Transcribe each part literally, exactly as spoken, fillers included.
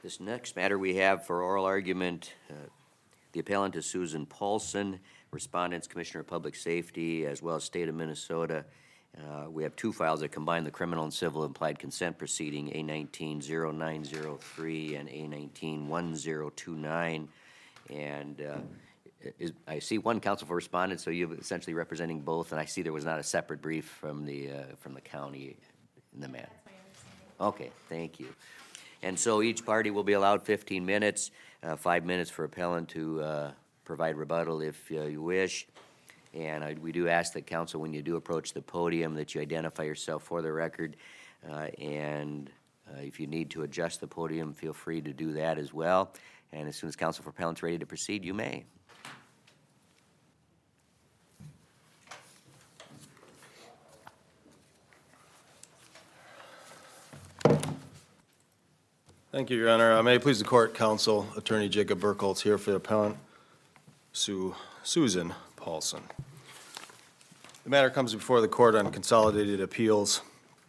This next matter we have for oral argument, uh, the appellant is Susan Paulson, respondents Commissioner of Public Safety, as well as State of Minnesota. Uh, we have two files that combine the criminal and civil implied consent proceeding, A nineteen oh nine oh three and A nineteen ten twenty-nine. And uh, is, I see one counsel for respondents, so you're essentially representing both, and I see there was not a separate brief from the, uh, from the county in the matter. Okay, thank you. And so each party will be allowed fifteen minutes, uh, five minutes for appellant to uh, provide rebuttal if uh, you wish. And I, we do ask that counsel, when you do approach the podium, that you identify yourself for the record. Uh, and uh, if you need to adjust the podium, feel free to do that as well. And as soon as counsel for appellant's ready to proceed, you may. Thank you, Your Honor. Uh, may it please the court, counsel, Attorney Jacob Burkholz here for the appellant, Sue Susan Paulson. The matter comes before the court on consolidated appeals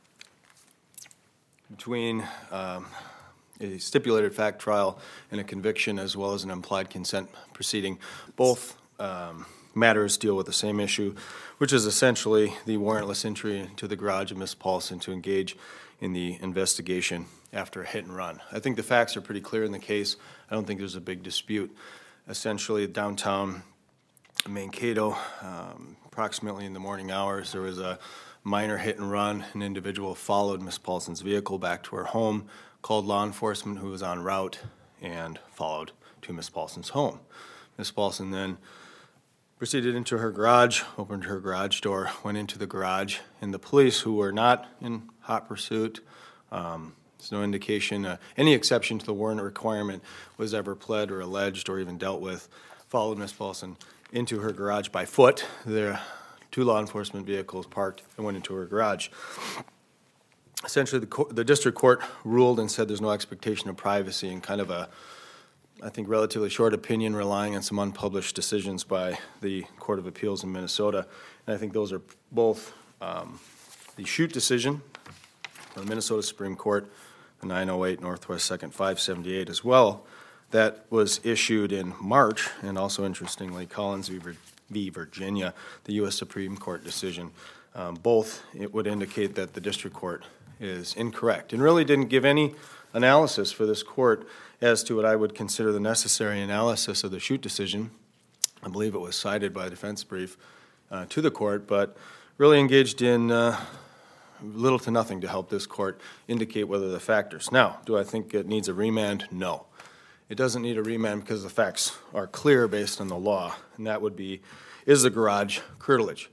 between um, a stipulated fact trial and a conviction, as well as an implied consent proceeding. Both um, matters deal with the same issue, which is essentially the warrantless entry into the garage of Miss Paulson to engage in the investigation after a hit and run. I think the facts are pretty clear in the case. I don't think there's a big dispute. Essentially, downtown Mankato, um, approximately in the morning hours, there was a minor hit and run. An individual followed Miss Paulson's vehicle back to her home, called law enforcement who was en route, and followed to Miss Paulson's home. Miss Paulson then proceeded into her garage, opened her garage door, went into the garage, and the police, who were not in hot pursuit, um, there's no indication, uh, any exception to the warrant requirement was ever pled or alleged or even dealt with, followed Miss Paulson into her garage by foot. There are two law enforcement vehicles parked and went into her garage. Essentially, the, co the district court ruled and said there's no expectation of privacy, in kind of a, I think, relatively short opinion relying on some unpublished decisions by the Court of Appeals in Minnesota. And I think those are both um, the Shute decision from the Minnesota Supreme Court, the nine oh eight Northwest second five seventy-eight as well, that was issued in March, and also interestingly, Collins v. Virginia, the U S Supreme Court decision. Um, both, it would indicate that the district court is incorrect and really didn't give any analysis for this court as to what I would consider the necessary analysis of the Shute decision. I believe it was cited by a defense brief uh, to the court, but really engaged in uh, little to nothing to help this court indicate whether the factors. Now, do I think it needs a remand? No. It doesn't need a remand because the facts are clear based on the law, and that would be, is the garage curtilage?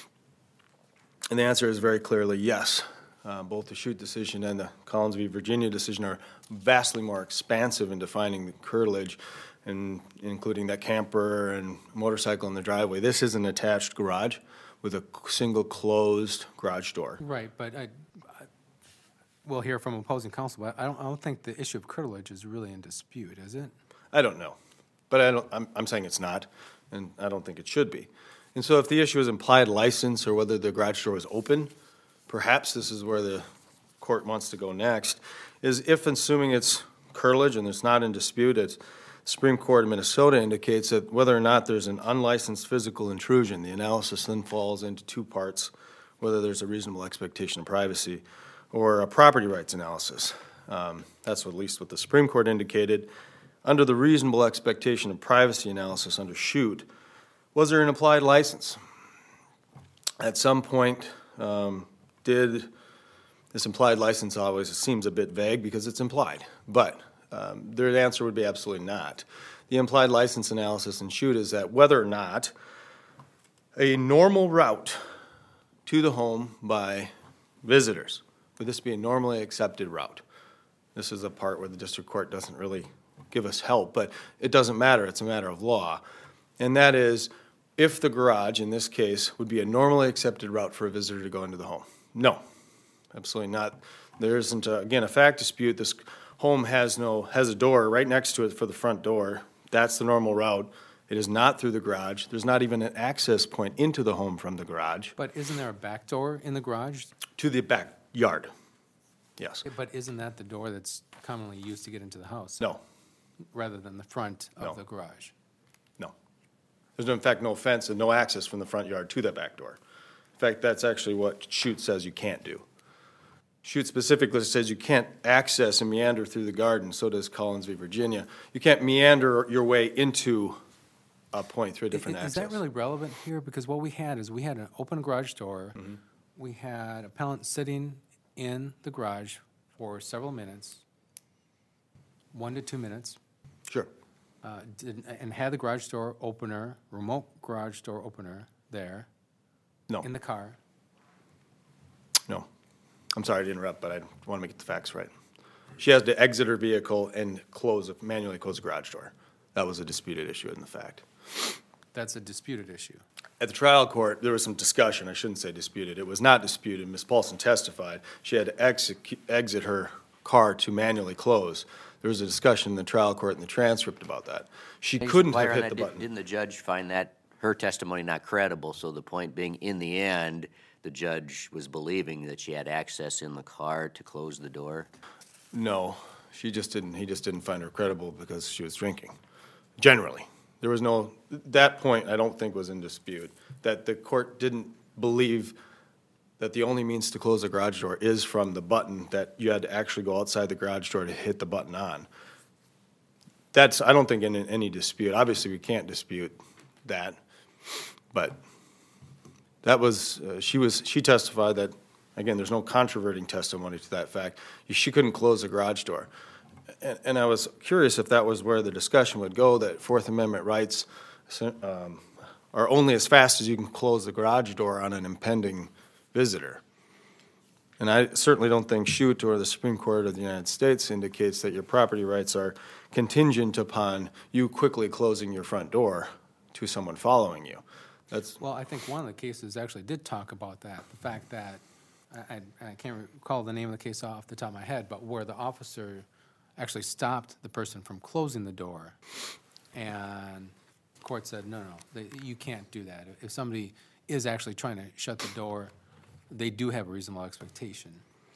And the answer is very clearly yes. Uh, both the Shute decision and the Collins v. Virginia decision are vastly more expansive in defining the curtilage, and including that camper and motorcycle in the driveway. This is an attached garage with a single closed garage door. Right, but I, I we'll hear from opposing counsel, but I don't, I don't think the issue of curtilage is really in dispute, is it? I don't know, but I don't, I'm, I'm saying it's not, and I don't think it should be. And so if the issue is implied license or whether the garage door is open, perhaps this is where the court wants to go next, is if assuming it's curtilage and it's not in dispute, it's Supreme Court of Minnesota indicates that whether or not there's an unlicensed physical intrusion, the analysis then falls into two parts, whether there's a reasonable expectation of privacy or a property rights analysis. Um, that's what, at least what the Supreme Court indicated. Under the reasonable expectation of privacy analysis under Shute, was there an implied license? At some point, um, did this implied license always, it seems a bit vague because it's implied, but Um, their answer would be absolutely not. The implied license analysis in Shute is that whether or not a normal route to the home by visitors, would this be a normally accepted route? This is the part where the district court doesn't really give us help, but it doesn't matter. It's a matter of law. And that is, if the garage, in this case, would be a normally accepted route for a visitor to go into the home. No, absolutely not. There isn't, a, again, a fact dispute. This home has no has a door right next to it for the front door. That's the normal route. It is not through the garage. There's not even an access point into the home from the garage. But isn't there a back door in the garage? To the backyard. yes. But isn't that the door that's commonly used to get into the house? No, Rather than the front No. of the garage? no. There's, no- in fact, no fence and no access from the front yard to that back door. In fact, that's actually what Shute says you can't do. Shute specifically says you can't access and meander through the garden, so does Collins v. Virginia. You can't meander your way into a point through a different Is access. that really relevant here? Because what we had is we had an open garage door. Mm-hmm. We had appellant sitting in the garage for several minutes, one to two minutes, Sure. uh, did- and had the garage door opener, remote garage door opener there No, in the car. no. I'm sorry to interrupt, but I want to make the facts right. She has to exit her vehicle and close, manually close the garage door. That was a disputed issue in the fact. That's a disputed issue. At the trial court, there was some discussion, I shouldn't say disputed, it was not disputed, Miz Paulson testified, she had to exec- exit her car to manually close. There was a discussion in the trial court in the transcript about that. She Can you couldn't supply have on hit that? the Did- button. Didn't the judge find that, her testimony not credible? So the point being, in the end, the judge was believing that she had access in the car to close the door? No, she just didn't, he just didn't find her credible because she was drinking, generally. There was no, that point I don't think was in dispute, that the court didn't believe that the only means to close a garage door is from the button, that you had to actually go outside the garage door to hit the button on. That's, I don't think in any dispute, obviously we can't dispute that, but that was, uh, she was, she testified that, again, there's no controverting testimony to that fact, she couldn't close the garage door. And, and I was curious if that was where the discussion would go, that Fourth Amendment rights um, are only as fast as you can close the garage door on an impending visitor. And I certainly don't think Shute or the Supreme Court of the United States indicates that your property rights are contingent upon you quickly closing your front door to someone following you. That's, Well, I think one of the cases actually did talk about that, the fact that, I, I I can't recall the name of the case off the top of my head, but where the officer actually stopped the person from closing the door, and the court said, no, no, they- you can't do that. If somebody is actually trying to shut the door, they do have a reasonable expectation.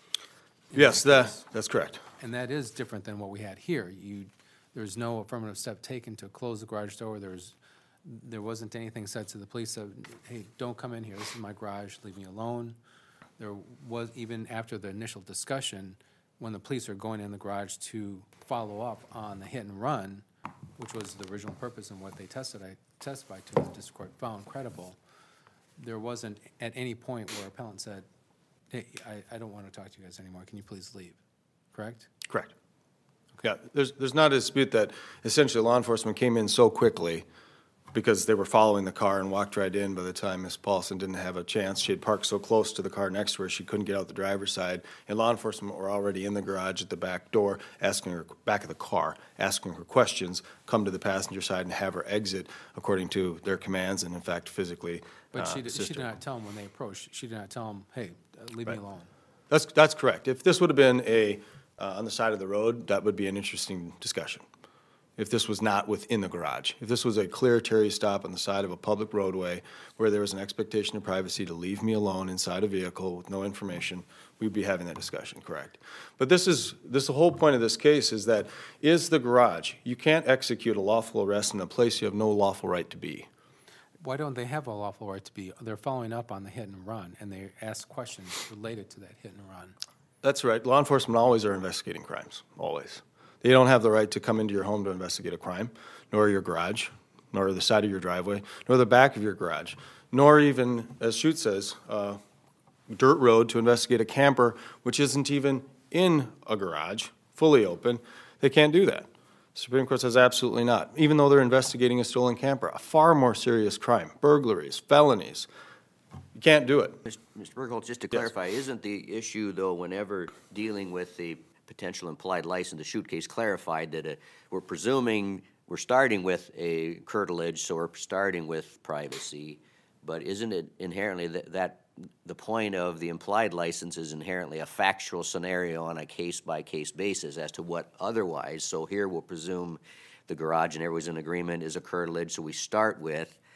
in yes, that that, case. that's correct. And that is different than what we had here. You, there's no affirmative step taken to close the garage door. There's, there wasn't anything said to the police of, hey, don't come in here, this is my garage, leave me alone. There was, even after the initial discussion, when the police are going in the garage to follow up on the hit and run, which was the original purpose and what they tested, I testified to, and the district court found credible, there wasn't at any point where appellant said, hey, I, I don't want to talk to you guys anymore, can you please leave, correct? Correct. Yeah, there's, there's not a dispute that essentially law enforcement came in so quickly because they were following the car and walked right in by the time Miz Paulson didn't have a chance. She had parked so close to the car next to her, she couldn't get out the driver's side. And law enforcement were already in the garage at the back door, asking her, back of the car, asking her questions, come to the passenger side and have her exit according to their commands and in fact physically But uh, she did, assist she did her. not tell them when they approached, she did not tell them, hey, uh, leave me Right. alone. That's, that's correct. If this would have been a, uh, on the side of the road, that would be an interesting discussion. If this was not within the garage. If this was a clear Terry stop on the side of a public roadway where there was an expectation of privacy to leave me alone inside a vehicle with no information, we'd be having that discussion, correct? But this is, this, the whole point of this case is that, is the garage, you can't execute a lawful arrest in a place you have no lawful right to be. Why don't they have a lawful right to be, they're following up on the hit and run, and they ask questions related to that hit and run. That's right. Law enforcement always are investigating crimes, always. They don't have the right to come into your home to investigate a crime, nor your garage, nor the side of your driveway, nor the back of your garage, nor even, as Shute says, uh, dirt road to investigate a camper, which isn't even in a garage, fully open. They can't do that. The Supreme Court says absolutely not, even though they're investigating a stolen camper, a far more serious crime, burglaries, felonies. You can't do it. Mister Bergholz, just to Yes. clarify, isn't the issue, though, whenever dealing with the potential implied license, the Shute case clarified that uh, we're presuming, we're starting with a curtilage, so we're starting with privacy, but isn't it inherently that, that the point of the implied license is inherently a factual scenario on a case-by-case basis as to what otherwise? So here we'll presume the garage, and everyone's in agreement, is a curtilage, so we start with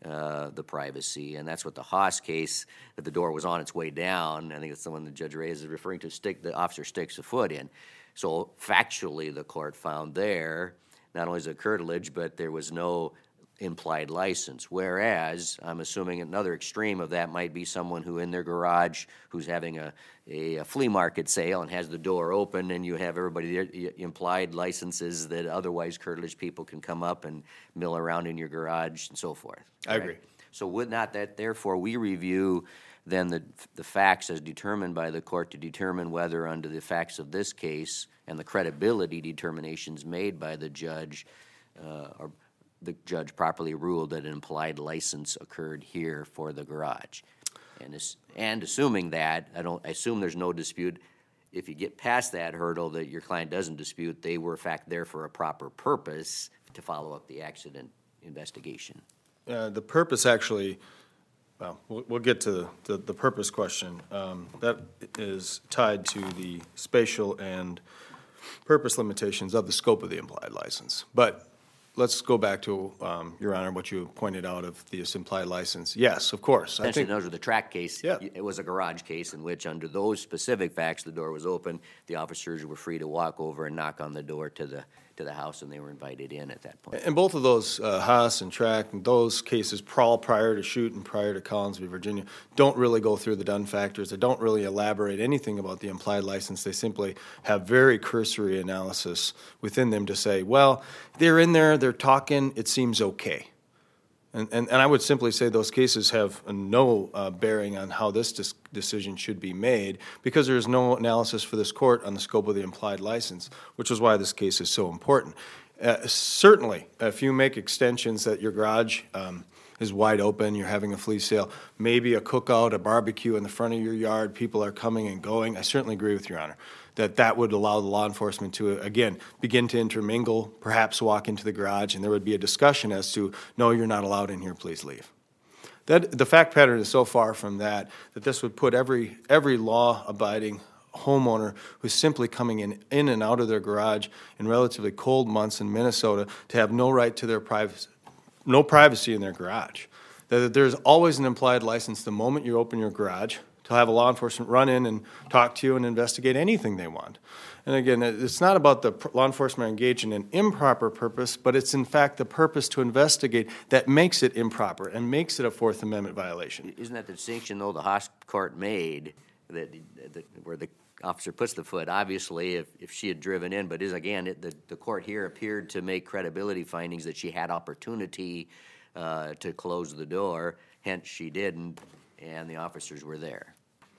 uh, the privacy. And that's what the Haas case, that the door was on its way down. I think it's the one that Judge Reyes is referring to, stick, the officer sticks a foot in. So factually, the court found there, not only is it curtilage, but there was no implied license. Whereas, I'm assuming another extreme of that might be someone who in their garage who's having a, a, a flea market sale and has the door open, and you have everybody there, y- implied licenses that otherwise curtilage people can come up and mill around in your garage and so forth. I agree. Right? So would not that, therefore, we review then the, the facts as determined by the court to determine whether under the facts of this case and the credibility determinations made by the judge, uh, or the judge properly ruled that an implied license occurred here for the garage. And, as, and assuming that, I don't, I assume there's no dispute, if you get past that hurdle that your client doesn't dispute, they were in fact there for a proper purpose to follow up the accident investigation. Uh, the purpose actually, well, we'll, we'll get to the, the purpose question. Um, that is tied to the spatial and purpose limitations of the scope of the implied license. But let's go back to, um, Your Honor, what you pointed out of this implied license. Yes, of course. I Essentially, think, those were the track case. Yeah. It was a garage case in which, under those specific facts, the door was open. The officers were free to walk over and knock on the door to the to the house, and they were invited in at that point. and both of those, uh, Haas and Track, and those cases, Prawl prior to Shoot and prior to Collins v. Virginia, don't really go through the Dunn factors. They don't really elaborate anything about the implied license. They simply have very cursory analysis within them to say, well, they're in there, they're talking, it seems okay. And, and, and I would simply say those cases have no uh, bearing on how this dis- decision should be made, because there is no analysis for this court on the scope of the implied license, which is why this case is so important. Uh, certainly, if you make extensions that your garage um, is wide open, you're having a flea sale, maybe a cookout, a barbecue in the front of your yard, people are coming and going, I certainly agree with Your Honor, that that would allow the law enforcement to, again, begin to intermingle, perhaps walk into the garage, and there would be a discussion as to, no, you're not allowed in here, please leave. That, the fact pattern is so far from that, that this would put every, every law-abiding homeowner who's simply coming in, in and out of their garage in relatively cold months in Minnesota to have no right to their privacy, no privacy in their garage. That there's always an implied license the moment you open your garage to have a law enforcement run in and talk to you and investigate anything they want. And again, it's not about the law enforcement engaged in an improper purpose, but it's in fact the purpose to investigate that makes it improper and makes it a Fourth Amendment violation. Isn't that the distinction, though, the Haas court made, that, that where the officer puts the foot? Obviously, if, if she had driven in, but is again, it, the, the court here appeared to make credibility findings that she had opportunity uh, to close the door, hence she didn't, and the officers were there.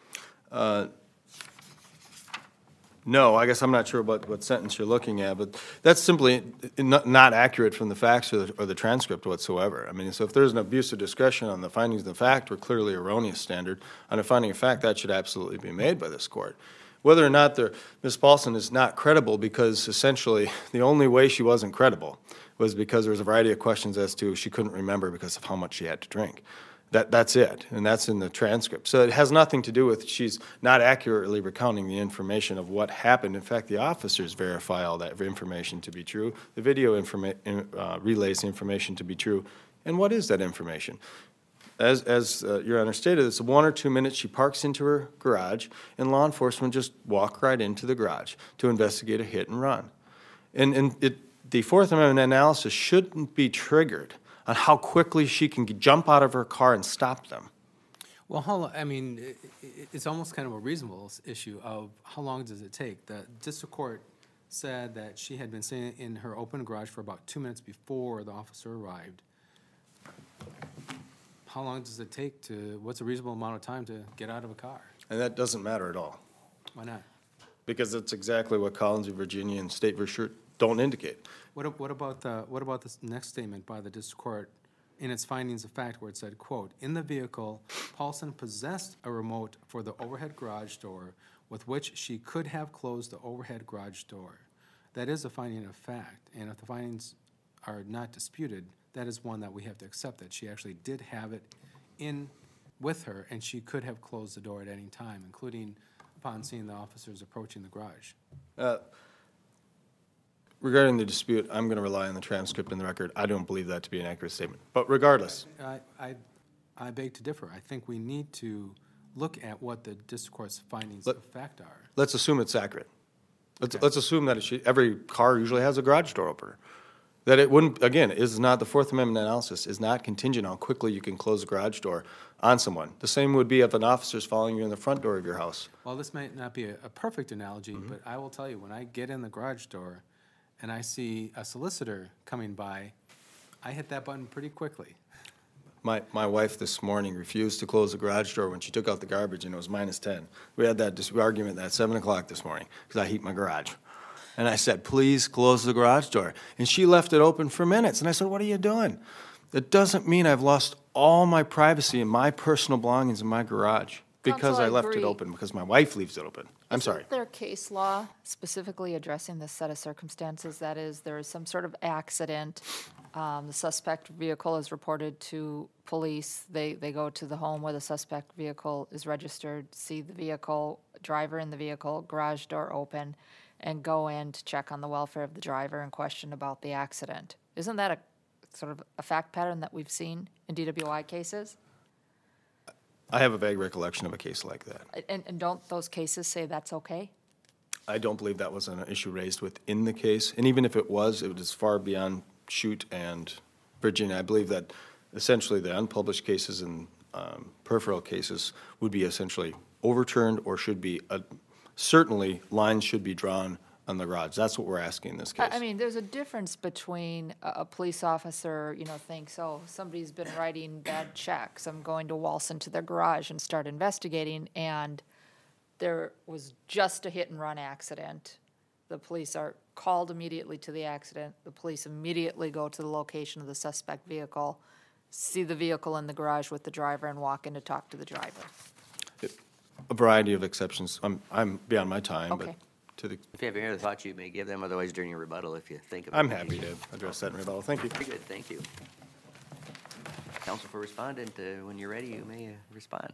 Uh, No, I guess I'm not sure what, what sentence you're looking at, but that's simply not, not accurate from the facts or the, or the transcript whatsoever. I mean, so if there's an abuse of discretion on the findings of the fact or clearly erroneous standard on a finding of fact, that should absolutely be made by this court. Whether or not Miz Paulson is not credible, because essentially the only way she wasn't credible was because there was a variety of questions as to she couldn't remember because of how much she had to drink. That, that's it, and that's in the transcript. So it has nothing to do with she's not accurately recounting the information of what happened. In fact, the officers verify all that information to be true. The video informa- uh, relays the information to be true. And what is that information? As, as uh, Your Honor stated, it's one or two minutes she parks into her garage, and law enforcement just walk right into the garage to investigate a hit and run. And, and it, the Fourth Amendment analysis shouldn't be triggered on how quickly she can jump out of her car and stop them. Well, how, lo- I mean, i- i- it's almost kind of a reasonable s- issue of how long does it take? The district court said that she had been sitting in her open garage for about two minutes before the officer arrived. How long does it take to, what's a reasonable amount of time to get out of a car? And that doesn't matter at all, Why not? because that's exactly what Collins v. Virginia and State v. Shirt don't indicate. What, ab- what about the, what about this next statement by the district court in its findings of fact where it said, quote, "In the vehicle, Paulson possessed a remote for the overhead garage door with which she could have closed the overhead garage door." That is a finding of fact, and if the findings are not disputed, that is one that we have to accept, that she actually did have it in with her, and she could have closed the door at any time, including upon seeing the officers approaching the garage. Uh, Regarding the dispute, I'm going to rely on the transcript and the record. I don't believe that to be an accurate statement. But regardless, I, I, I beg to differ. I think we need to look at what the district court's findings Let- of fact are. let's assume it's accurate. Let's, Okay. let's assume that it should, every car usually has a garage door opener. That it wouldn't, again, is not, the Fourth Amendment analysis is not contingent on how quickly you can close a garage door on someone. The same would be if an officer's following you in the front door of your house. Well, this might not be a, a perfect analogy, but I will tell you, when I get in the garage door and I see a solicitor coming by, I hit that button pretty quickly. My, my wife this morning refused to close the garage door when she took out the garbage and it was minus ten. We had that dis- argument at seven o'clock this morning because I heat my garage. And I said, please close the garage door. And she left it open for minutes. And I said, what are you doing? It doesn't mean I've lost all my privacy and my personal belongings in my garage because Counsel, I I left it agree. open, because my wife leaves it open. I'm sorry. Isn't there case law specifically addressing this set of circumstances? That is, there is some sort of accident, um, the suspect vehicle is reported to police, they, they go to the home where the suspect vehicle is registered, see the vehicle, driver in the vehicle, garage door open, and go in to check on the welfare of the driver and question about the accident. Isn't that a sort of a fact pattern that we've seen in D W I cases? I have a vague recollection of a case like that. And, and don't those cases say that's okay? I don't believe that was an issue raised within the case. And even if it was, it was far beyond Shute and Virginia. I believe that essentially the unpublished cases and um, peripheral cases would be essentially overturned or should be, uh, certainly lines should be drawn on the garage. That's what we're asking in this case. I I mean, there's a difference between a, a police officer, you know, thinks, oh, somebody's been writing bad checks, I'm going to waltz into their garage and start investigating, and there was just a hit-and-run accident. The police are called immediately to the accident. The police immediately go to the location of the suspect vehicle, see the vehicle in the garage with the driver, and walk in to talk to the driver. A variety of exceptions. I'm, I'm beyond my time, but Okay. to the, If you have any other thoughts, you may give them, otherwise during your rebuttal, if you think of it. I'm happy to address that in rebuttal. Thank you. Very good, thank you. Counsel for respondent, uh, when you're ready, you may uh, respond.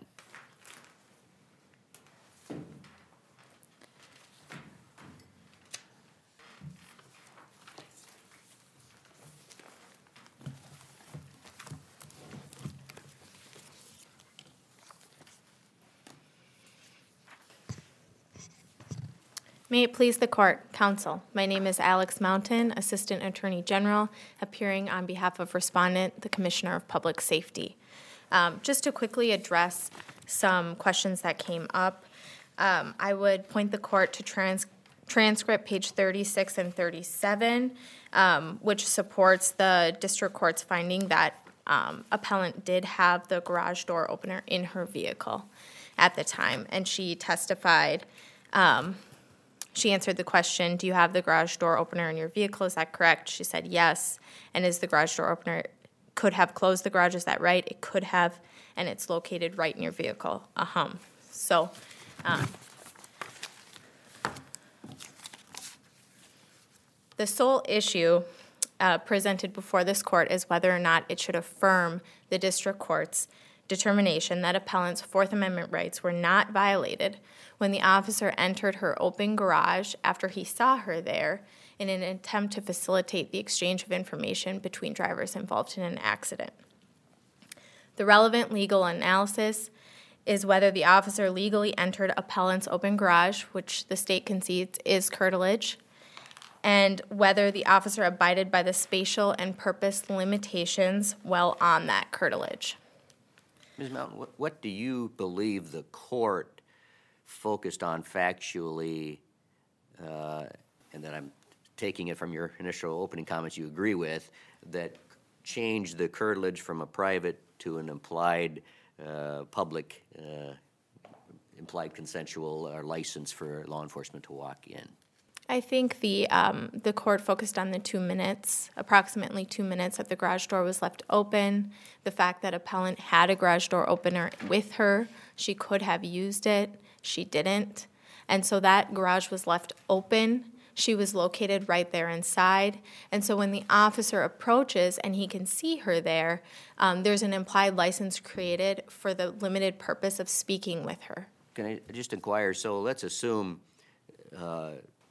May it please the court, counsel. My name is Alex Mountain, Assistant Attorney General, appearing on behalf of Respondent, the Commissioner of Public Safety. Um, just to quickly address some questions that came up, um, I would point the court to trans- transcript page thirty-six and thirty-seven, um, which supports the district court's finding that um, appellant did have the garage door opener in her vehicle at the time, and she testified. Um, She answered the question, do you have the garage door opener in your vehicle? Is that correct? She said yes. And is the garage door opener, could have closed the garage, is that right? It could have, and it's located right in your vehicle. Uh-huh. So, um, the sole issue uh, presented before this court is whether or not it should affirm the district court's determination that appellant's Fourth Amendment rights were not violated when the officer entered her open garage after he saw her there in an attempt to facilitate the exchange of information between drivers involved in an accident. The relevant legal analysis is whether the officer legally entered appellant's open garage, which the state concedes is curtilage, and whether the officer abided by the spatial and purpose limitations while on that curtilage. Miz Mountain, what, what do you believe the court focused on factually, uh, and that I'm taking it from your initial opening comments you agree with, that changed the curtilage from a private to an implied uh, public, uh, implied consensual or license for law enforcement to walk in? I think the um, the court focused on the two minutes, approximately two minutes that the garage door was left open, the fact that appellant had a garage door opener with her, she could have used it, she didn't, and so that garage was left open. She was located right there inside, and so when the officer approaches and he can see her there, um, there's an implied license created for the limited purpose of speaking with her. Can I just inquire, so let's assume uh,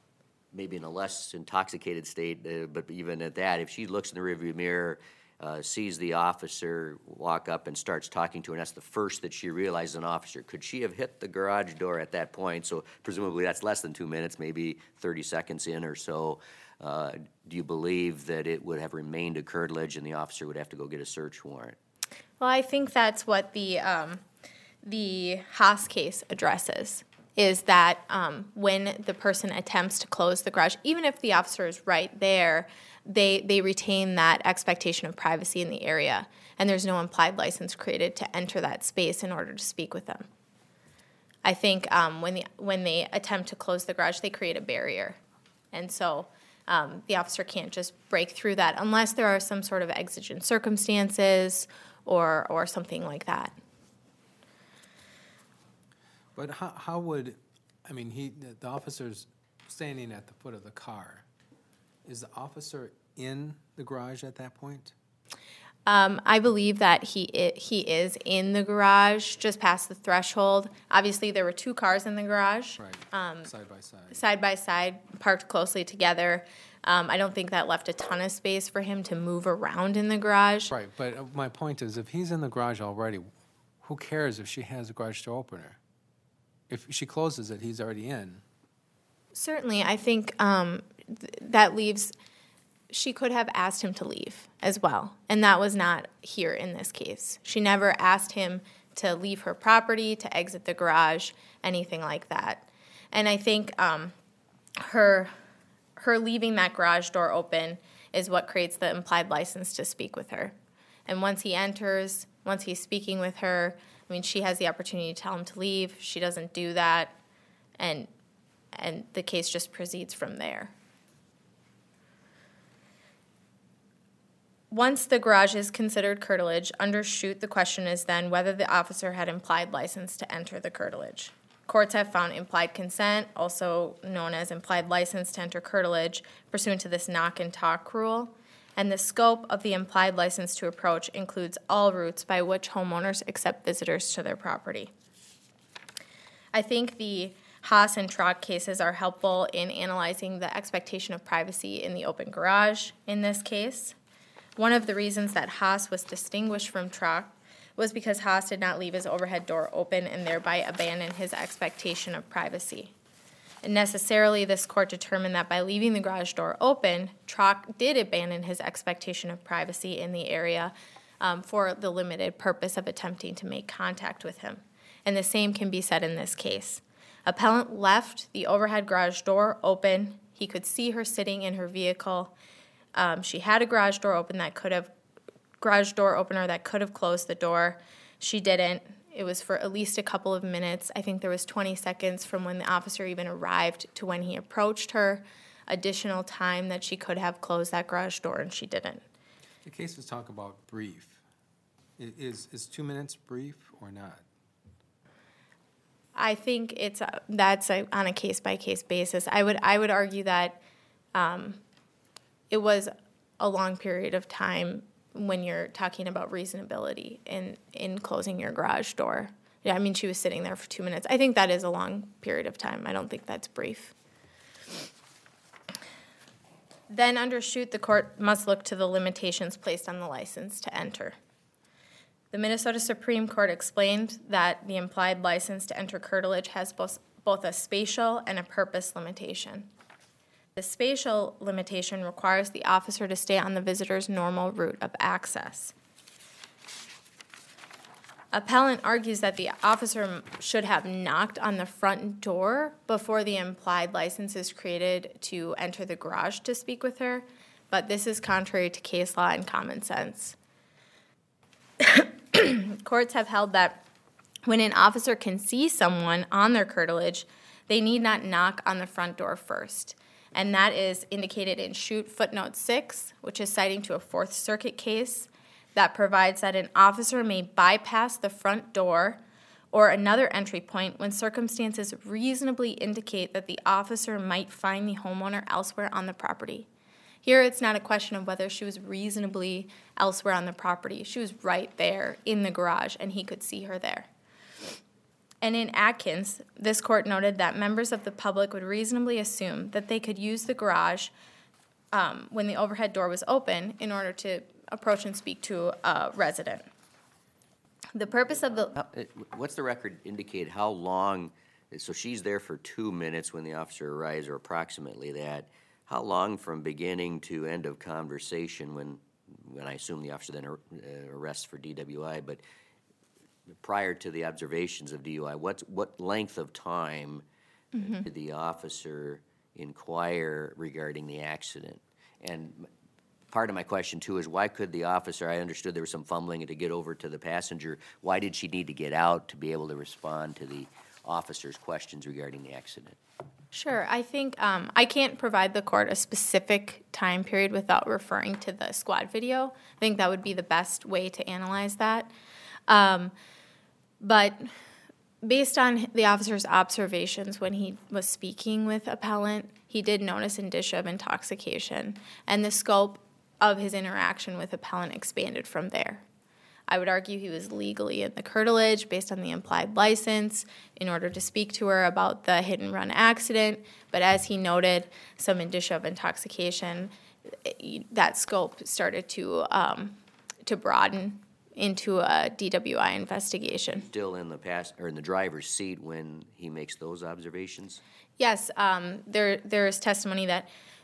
maybe in a less intoxicated state, uh, but even at that, if she looks in the rearview mirror, uh, sees the officer walk up and starts talking to her, and that's the first that she realizes an officer, could she have hit the garage door at that point? So presumably that's less than two minutes, maybe thirty seconds in or so. Uh, do you believe that it would have remained a curtilage and the officer would have to go get a search warrant? Well, I think that's what the um, the Haas case addresses, is that um, when the person attempts to close the garage, even if the officer is right there, they they retain that expectation of privacy in the area, and there's no implied license created to enter that space in order to speak with them. I think um, when the when they attempt to close the garage, they create a barrier, and so um, the officer can't just break through that unless there are some sort of exigent circumstances or or something like that. But how, how would, I mean, he, the- the officer's standing at the foot of the car. Is the officer in the garage at that point? Um, I believe that he I- he is in the garage, just past the threshold. Obviously, there were two cars in the garage, Right, side by side. side by side, parked closely together. Um, I don't think that left a ton of space for him to move around in the garage. Right, but uh, my point is, if he's in the garage already, who cares if she has a garage door opener? If she closes it, he's already in. Certainly, I think um, th- that leaves, she could have asked him to leave as well, and that was not here in this case. She never asked him to leave her property, to exit the garage, anything like that. And I think um, her her leaving that garage door open is what creates the implied license to speak with her. And once he enters, once he's speaking with her, I mean, she has the opportunity to tell him to leave. She doesn't do that, and and the case just proceeds from there. Once the garage is considered curtilage, under Shute, the question is then whether the officer had implied license to enter the curtilage. Courts have found implied consent, also known as implied license to enter curtilage, pursuant to this knock and talk rule. And the scope of the implied license to approach includes all routes by which homeowners accept visitors to their property. I think the Haas and Trock cases are helpful in analyzing the expectation of privacy in the open garage in this case. One of the reasons that Haas was distinguished from Trock was because Haas did not leave his overhead door open and thereby abandon his expectation of privacy. And necessarily, this court determined that by leaving the garage door open, Trock did abandon his expectation of privacy in the area um, for the limited purpose of attempting to make contact with him. And the same can be said in this case. Appellant left the overhead garage door open. He could see her sitting in her vehicle. Um, she had a garage door open that could have garage door opener that could have closed the door. She didn't. It was for at least a couple of minutes. I think there was twenty seconds from when the officer even arrived to when he approached her. Additional time that she could have closed that garage door, and she didn't. The cases talk about brief. I- Is, is two minutes brief or not? I think it's a, that's a, on a case-by-case basis. I would I would argue that um, it was a long period of time when you're talking about reasonability in, in closing your garage door. Yeah, I mean, she was sitting there for two minutes. I think that is a long period of time. I don't think that's brief. Then under Shute, the court must look to the limitations placed on the license to enter. The Minnesota Supreme Court explained that the implied license to enter curtilage has both, both a spatial and a purpose limitation. The spatial limitation requires the officer to stay on the visitor's normal route of access. Appellant argues that the officer should have knocked on the front door before the implied license is created to enter the garage to speak with her, but this is contrary to case law and common sense. Courts have held that when an officer can see someone on their curtilage, they need not knock on the front door first. And that is indicated in Shute footnote six, which is citing to a Fourth Circuit case that provides that an officer may bypass the front door or another entry point when circumstances reasonably indicate that the officer might find the homeowner elsewhere on the property. Here, it's not a question of whether she was reasonably elsewhere on the property. She was right there in the garage, and he could see her there. And in Atkins, this court noted that members of the public would reasonably assume that they could use the garage um, when the overhead door was open in order to approach and speak to a resident. The purpose of the... How- it- What's the record indicate how long, so she's there for two minutes when the officer arrives, or approximately that. How long from beginning to end of conversation when, when I assume the officer then ar- uh, arrests for D W I, but prior to the observations of D U I, what's, what length of time Mm-hmm. did the officer inquire regarding the accident? And m- part of my question too is, why could the officer, I understood there was some fumbling to get over to the passenger, why did she need to get out to be able to respond to the officer's questions regarding the accident? Sure. I think um, I can't provide the court a specific time period without referring to the squad video. I think that would be the best way to analyze that. Um, but based on the officer's observations when he was speaking with appellant, he did notice indicia of intoxication, and the scope of his interaction with appellant expanded from there. I would argue he was legally in the curtilage based on the implied license in order to speak to her about the hit-and-run accident, but as he noted some indicia of intoxication, it- that scope started to um, to broaden into a D W I investigation. Still in the pass, or in the driver's seat when he makes those observations? Yes, um, there there is testimony that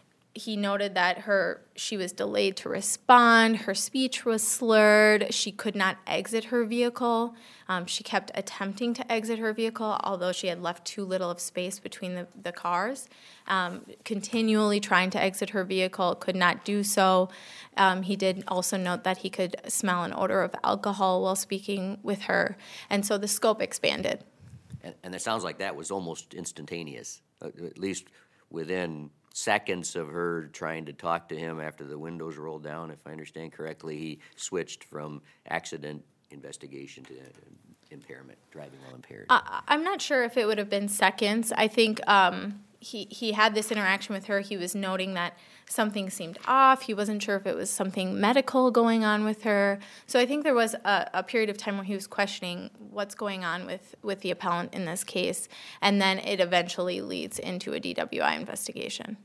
he noted that her she was delayed to respond, her speech was slurred, she could not exit her vehicle. Um, she kept attempting to exit her vehicle, although she had left too little of space between the, the cars. Um, continually trying to exit her vehicle, could not do so. Um, he did also note that he could smell an odor of alcohol while speaking with her, and so the scope expanded. And, and it sounds like that was almost instantaneous, uh, at least within seconds of her trying to talk to him after the windows rolled down. If I understand correctly, he switched from accident investigation to uh, impairment, driving while impaired. I, I'm not sure if it would have been seconds. I think um, he, he had this interaction with her. He was noting that something seemed off. He wasn't sure if it was something medical going on with her. So I think there was a, a period of time where he was questioning what's going on with, with the appellant in this case, and then it eventually leads into a D W I investigation.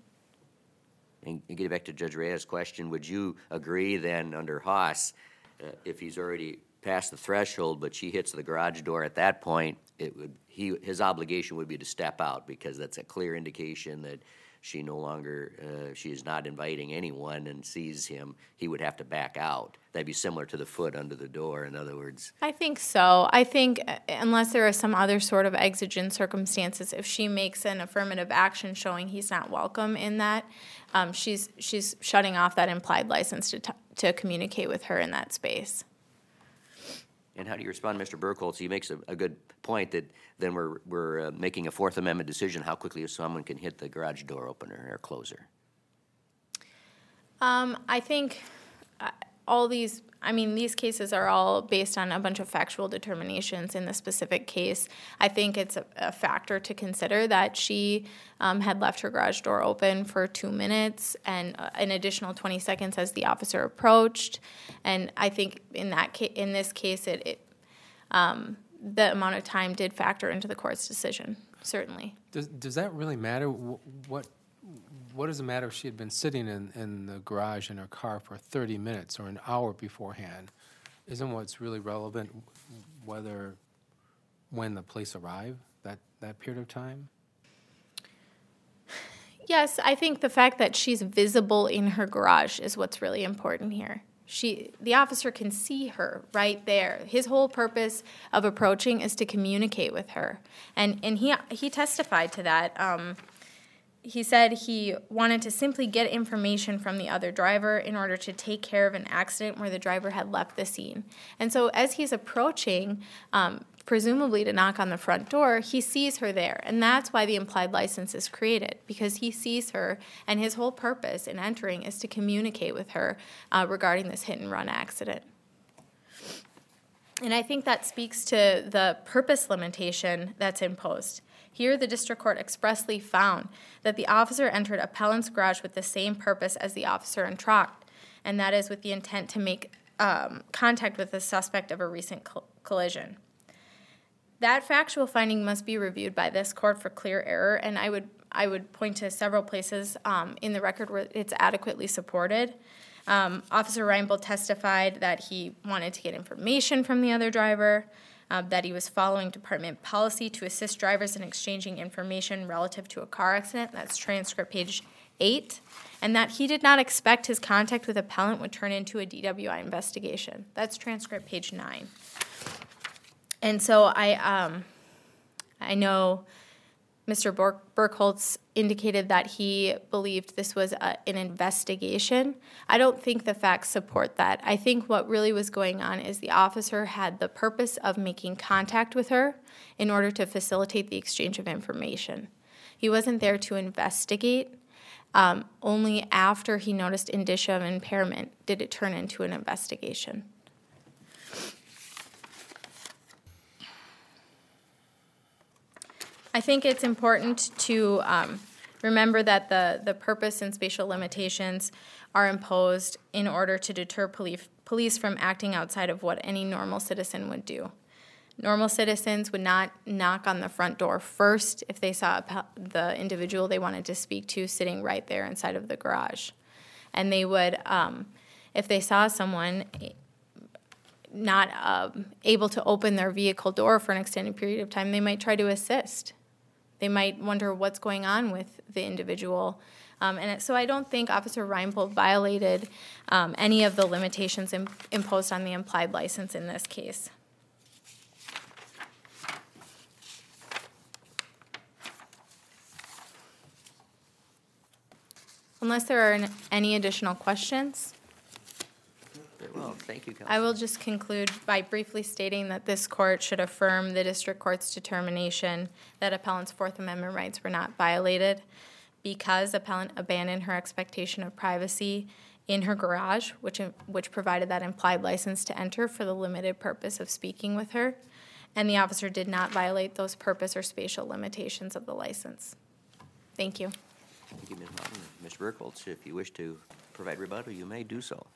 And and get back to Judge Reyes' question, would you agree then under Haas, uh, if he's already past the threshold, but she hits the garage door at that point, it would, he, his obligation would be to step out, because that's a clear indication that she no longer, uh, she is not inviting anyone and sees him, he would have to back out. That'd be similar to the foot under the door, in other words. I think so. I think uh, unless there are some other sort of exigent circumstances, if she makes an affirmative action showing he's not welcome in that, um, she's she's shutting off that implied license to t- to communicate with her in that space. And how do you respond, Mister Burkholz? He makes a, a good point that then we're, we're uh, making a Fourth Amendment decision how quickly someone can hit the garage door opener or closer. Um, I think uh, all these, I mean, these cases are all based on a bunch of factual determinations in the specific case. I think it's a, a factor to consider that she um, had left her garage door open for two minutes and uh, an additional twenty seconds as the officer approached. And I think in that ca- in this case, it, it um, the amount of time did factor into the court's decision, certainly. Does, does that really matter? Wh- What, what does it matter if she had been sitting in, in the garage in her car for thirty minutes or an hour beforehand? Isn't what's really relevant whether, when the police arrive, that, that period of time? Yes, I think the fact that she's visible in her garage is what's really important here. She, the officer can see her right there. His whole purpose of approaching is to communicate with her, and and he he testified to that. Um, he said he wanted to simply get information from the other driver in order to take care of an accident where the driver had left the scene. And so as he's approaching, um, presumably to knock on the front door, he sees her there. And that's why the implied license is created, because he sees her, and his whole purpose in entering is to communicate with her uh, regarding this hit-and-run accident. And I think that speaks to the purpose limitation that's imposed. Here, the district court expressly found that the officer entered appellant's garage with the same purpose as the officer in Tracht, and that is with the intent to make um, contact with the suspect of a recent col- collision. That factual finding must be reviewed by this court for clear error, and I would I would point to several places um, in the record where it's adequately supported. Um, Officer Reinbold testified that he wanted to get information from the other driver, uh, that he was following department policy to assist drivers in exchanging information relative to a car accident. That's transcript page eight. And that he did not expect his contact with appellant would turn into a D W I investigation. That's transcript page nine. And so I, um, I know Mister Bur- Burkholz indicated that he believed this was a, an investigation. I don't think the facts support that. I think what really was going on is the officer had the purpose of making contact with her in order to facilitate the exchange of information. He wasn't there to investigate. Um, only after he noticed indicia of impairment did it turn into an investigation. I think it's important to um, remember that the, the purpose and spatial limitations are imposed in order to deter police, police from acting outside of what any normal citizen would do. Normal citizens would not knock on the front door first if they saw a, the individual they wanted to speak to sitting right there inside of the garage. And they would, um, if they saw someone not uh, able to open their vehicle door for an extended period of time, they might try to assist. They might wonder what's going on with the individual. Um, and it, so I don't think Officer Reinbold violated um, any of the limitations im- imposed on the implied license in this case. Unless there are n- any additional questions, Very well, thank you, Counsel. I will just conclude by briefly stating that this court should affirm the district court's determination that appellant's Fourth Amendment rights were not violated because appellant abandoned her expectation of privacy in her garage, which, which provided that implied license to enter for the limited purpose of speaking with her, and the officer did not violate those purpose or spatial limitations of the license. Thank you. Thank you, Miz Martin. Mister Burkholz, if you wish to provide rebuttal, you may do so.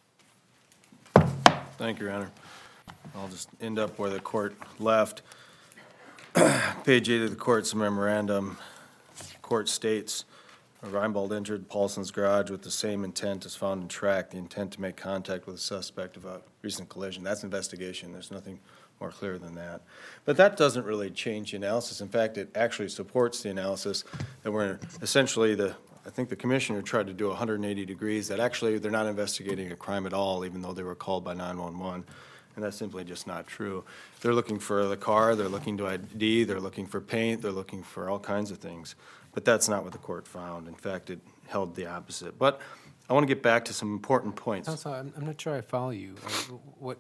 Thank you, Your Honor. I'll just end up where the court left. Page eight of the court's memorandum, court states, Reinbold entered Paulson's garage with the same intent as found in track, the intent to make contact with a suspect of a recent collision. That's investigation. There's nothing more clear than that. But that doesn't really change the analysis. In fact, it actually supports the analysis that we're essentially the, I think the commissioner tried to do one hundred eighty degrees, that actually they're not investigating a crime at all, even though they were called by nine one one. And that's simply just not true. They're looking for the car, they're looking to I D, they're looking for paint, they're looking for all kinds of things. But that's not what the court found. In fact, it held the opposite. But I want to get back to some important points. Counsel, I'm, I'm not sure I follow you. Uh, What,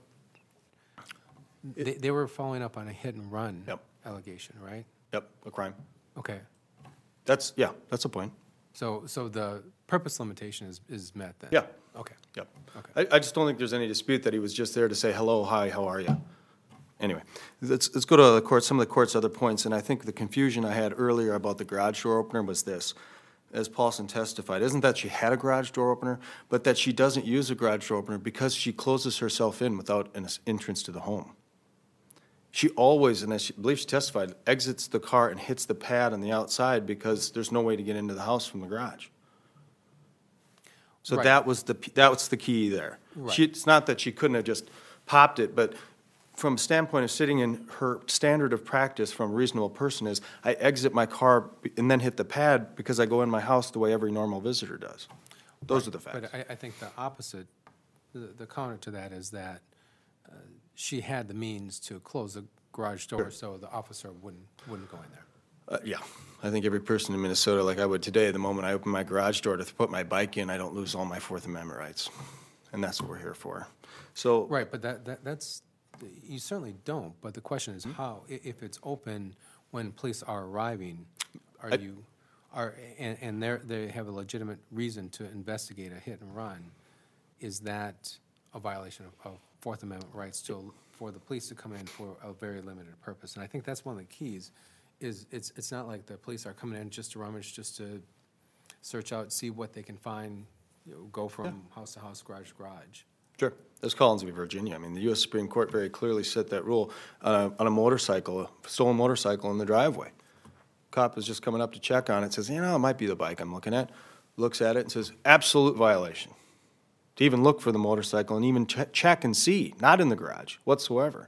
they, they were following up on a hit and run Yep. allegation, right? Yep, a crime. Okay. That's, yeah, that's a point. So, so the purpose limitation is, is met then? Yeah. Okay. Yep. Okay. I, I just don't think there's any dispute that he was just there to say, hello, hi, how are you? Anyway, let's, let's go to the court, some of the court's other points, and I think the confusion I had earlier about the garage door opener was this. As Paulson testified, isn't that she had a garage door opener, but that she doesn't use a garage door opener because she closes herself in without an entrance to the home. She always, and I believe she testified, exits the car and hits the pad on the outside because there's no way to get into the house from the garage. So Right. that was the, that was the key there. Right. She, it's not that she couldn't have just popped it, but from a standpoint of sitting in her standard of practice from a reasonable person is, I exit my car and then hit the pad because I go in my house the way every normal visitor does. Those are the facts. But I, I think the opposite, the, the counter to that is that uh, she had the means to close the garage door so the officer wouldn't, wouldn't go in there. Uh, yeah, I think every person in Minnesota, like I would today, the moment I open my garage door to put my bike in, I don't lose all my Fourth Amendment rights. And that's what we're here for. So. Right, but that, that, that's, you certainly don't, but the question is how, I- if it's open when police are arriving, are I- you, are, and, and they're, they have a legitimate reason to investigate a hit and run, is that a violation of, of Fourth Amendment rights to, for the police to come in for a very limited purpose? And I think that's one of the keys, is it's, it's not like the police are coming in just to rummage, just to search out, see what they can find, you know, go from house to house, garage to garage. Sure. That's Collins v. Virginia. I mean, the U S Supreme Court very clearly set that rule uh, on a motorcycle, a stolen motorcycle in the driveway. Cop is just coming up to check on it, says, you know, it might be the bike I'm looking at. Looks at it and says, absolute violation. To even look for the motorcycle and even ch- check and see, not in the garage whatsoever.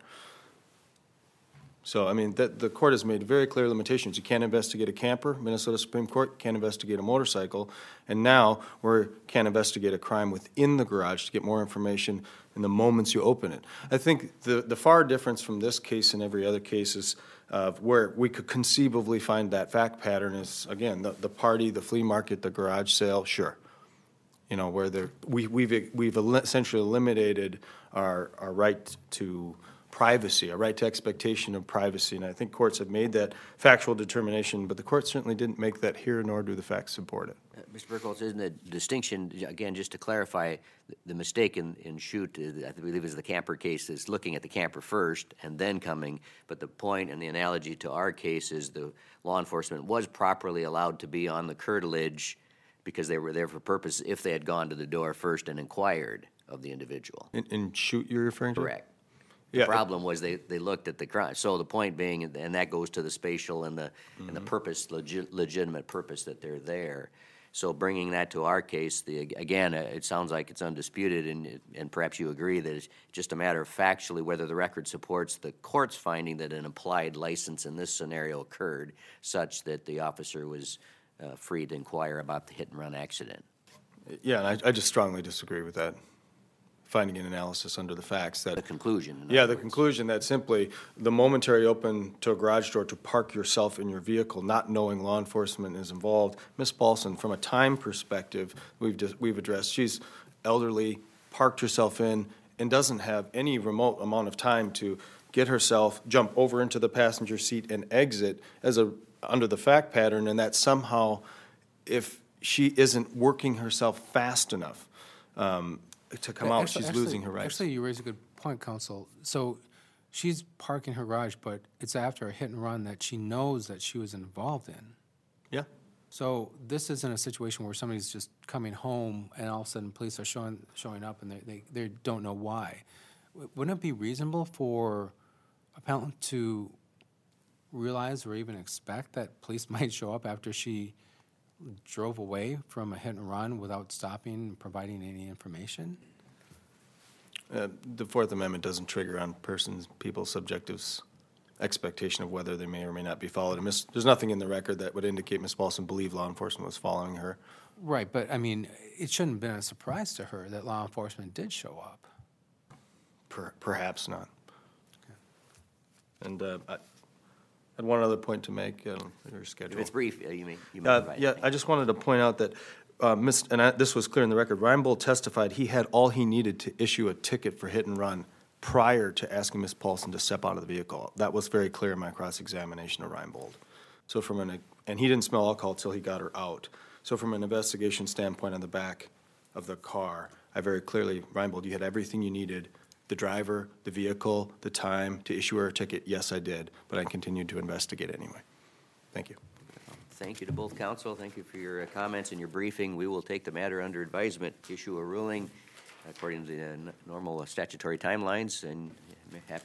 So, I mean, the, the court has made very clear limitations. You can't investigate a camper, Minnesota Supreme Court can't investigate a motorcycle, and now we can't investigate a crime within the garage to get more information in the moments you open it. I think the, the far difference from this case and every other case is uh, where we could conceivably find that fact pattern is, again, the, the party, the flea market, the garage sale, sure. You know, where there, we, we've, we've essentially eliminated our, our right to privacy, a right to expectation of privacy, and I think courts have made that factual determination, but the court certainly didn't make that here, nor do the facts support it. Uh, Mister Burkholz, isn't the distinction, again, just to clarify, the- the mistake in, in Shute, uh, I believe is the camper case, is looking at the camper first and then coming, but the point and the analogy to our case is the law enforcement was properly allowed to be on the curtilage because they were there for purpose if they had gone to the door first and inquired of the individual. And, and shoot you're referring to? Correct. Yeah. The problem was they, they looked at the crime. So the point being, and that goes to the spatial and the, and the purpose, legi- legitimate purpose that they're there. So bringing that to our case, the, again, uh, it sounds like it's undisputed, and, and perhaps you agree that it's just a matter of factually whether the record supports the court's finding that an implied license in this scenario occurred such that the officer was uh, free to inquire about the hit-and-run accident. Yeah, and I, I just strongly disagree with that, finding an analysis under the facts that. The conclusion. in Yeah, other the words. conclusion that simply the momentary open to a garage door to park yourself in your vehicle, not knowing law enforcement is involved. Miss Paulson, from a time perspective, we've just, we've addressed, she's elderly, parked herself in, and doesn't have any remote amount of time to get herself, jump over into the passenger seat and exit as a, under the fact pattern, and that somehow, if she isn't working herself fast enough, um, to come out, Actually- she's actually- losing her rights. Actually, you raise a good point, Counsel. So she's parking her garage, but it's after a hit and run that she knows that she was involved in. Yeah. So this isn't a situation where somebody's just coming home and all of a sudden police are showing, showing up and they, they, they don't know why. W- Wouldn't it be reasonable for appellant to realize or even expect that police might show up after she drove away from a hit and run without stopping and providing any information? Uh, The Fourth Amendment doesn't trigger on persons, people's subjective expectation of whether they may or may not be followed. And Miss, there's nothing in the record that would indicate Miss Paulson believed law enforcement was following her. Right, but I mean, it shouldn't have been a surprise to her that law enforcement did show up. Per, perhaps not. And uh, I had one other point to make on your schedule. If it's brief, uh, you may, you may Uh, provide. Yeah, I just wanted to point out that, uh, Miss, and I, this was clear in the record, Reinbold testified he had all he needed to issue a ticket for hit and run prior to asking Miss Paulson to step out of the vehicle. That was very clear in my cross-examination of Reinbold. So from an, and he didn't smell alcohol till he got her out. So from an investigation standpoint on the back of the car, I very clearly, Reinbold, you had everything you needed, the driver, the vehicle, the time to issue her a ticket. Yes, I did, but I continued to investigate anyway. Thank you. Thank you to both counsel. Thank you for your uh, comments and your briefing. We will take the matter under advisement, issue a ruling according to the uh, n- normal statutory timelines, and uh, happy